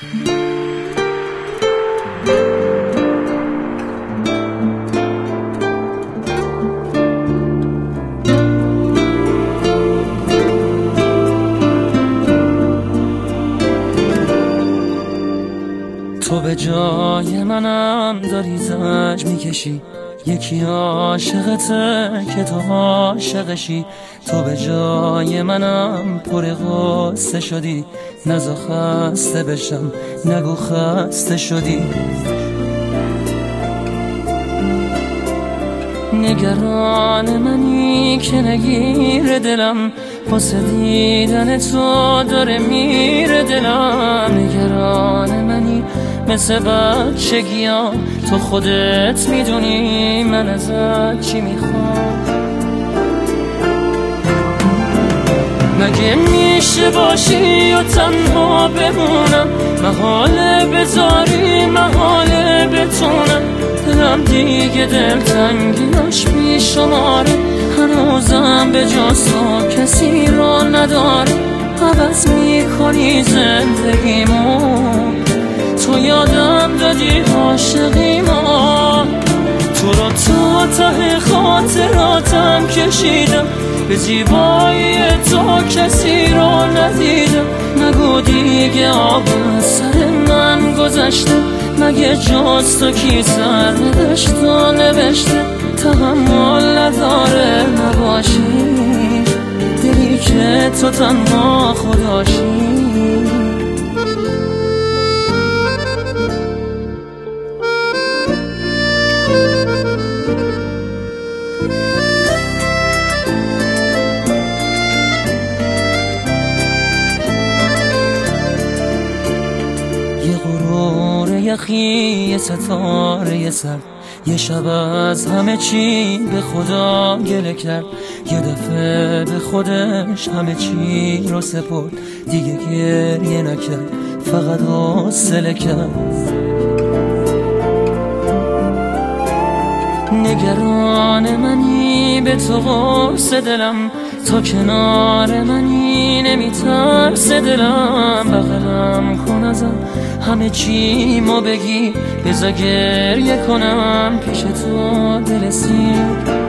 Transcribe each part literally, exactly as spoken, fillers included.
تو به جای منم داری زج میکشی، یکی عاشقته که تو عاشقشی. تو به جای منم پر غصه شدی، نزا خسته بشم نگو خسته شدی. نگران منی که نگیر دلم، واسه دیدن تو داره میره دلم. نگران منی مثل بچگیام، تو خودت میدونی من ازت چی میخوام. مگه میشه باشی و تنها بمونم، محاله بذاری محاله بتونم. دلم دیگه دلتنگیاش بیشماره، هنوزم به جز تو کسی را نداره. عوض میکنی زندگیمو، تو یادم دادی عاشقیمو. تو رو تا ته خاطراتم کشیدم، به زیبایی تو کسی را ندیدم. نگو دیگه آب از سر من گذشته، مگه جز تو کی سر نوشت و نوشته. تحمل نداره نباشی، دلی که تو تنها خداشی. یه غرور یخی، یه ستاره یه سر، یه شب از همه چی به خدا گله کرد. یه دفعه به خودش همه چی رو سپرد، دیگه گریه نکرد فقط حوصله کرد. نگران منی به تو قرص دلم، تا کنار منی نمیترس دلم. بغلم کن ازم همه چی ما بگی، بذار گریه کنم پیش تو دل سیر.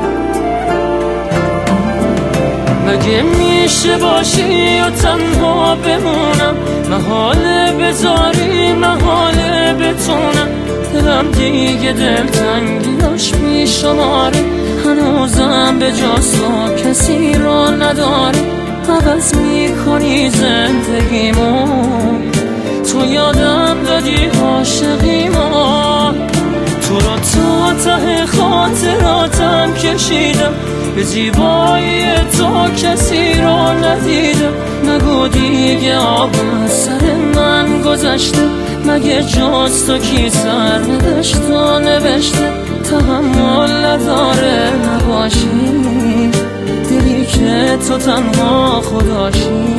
مگه میشه باشی و تنها بمونم، محاله بذاری محاله بتونم. دلم دیگه دلتنگیاش بیشماره، هنوزم به جز تو کسی را نداره. عوض میکنی زندگیمو، تو یادم دادی عاشقیمو. تو رو تا ته خاطراتم کشیدم، به زیبایی تو کسی را ندیدم. نگو دیگه آب از سر من گذشته، مگه جز تو کی سر نوشت و نوشته. تحمل نداره نباشی، دلی که تو تنها خداشی.